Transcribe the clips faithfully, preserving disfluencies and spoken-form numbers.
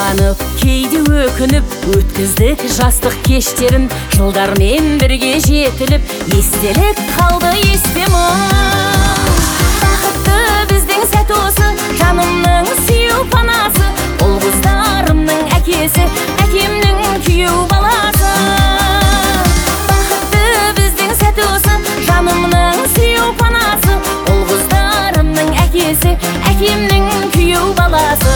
Қуанып, кейде өкініп, өткіздік жастық кештерін, жылдармен бірге жетіліп, естелік қалды естемін. Бақытты біздің сәт осы, жанымның сүйеу панасы, ол қыздарымның әкесі, әкемнің күйеу баласы. Бақытты біздің сәт осы, жанымның сүйеу панасы, ол қыздарымның әкесі, әкемнің күйеу баласы.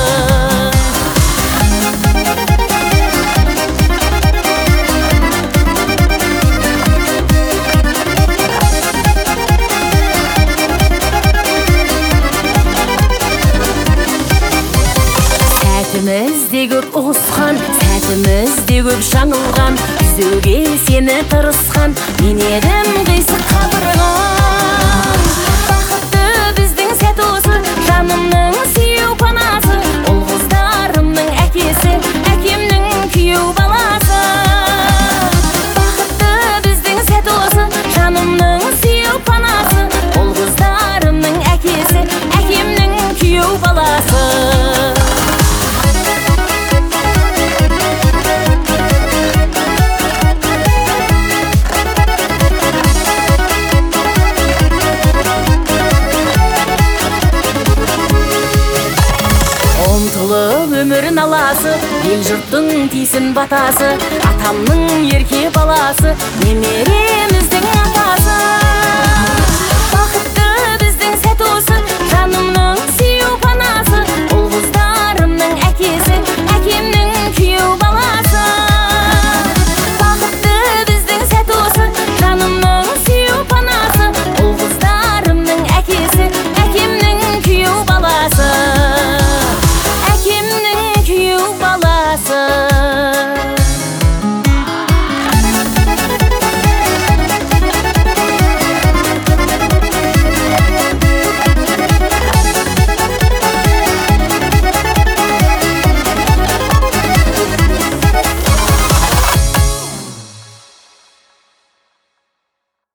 Сәтімізде көп ұғысқан, сәтімізде көп жаңылған, түзеуге сені тырысқан, мен едім қисық қабырған. Бақытты біздің сәт осы, жанымның сүйеу панасы, ол қыздарымның әкесі, әкемнің күйеу баласы. Бақытты біздің сәт осы, жанымның сүйеу панасы, ол қыздарымның әкесі, әкемнің күйеу баласы. Ұмтылып өмірін аласы, ел жұрттың тисін батасы, атамның ерке баласы, немереміздің атасы. Бақытты біздің сәт осы, жанымның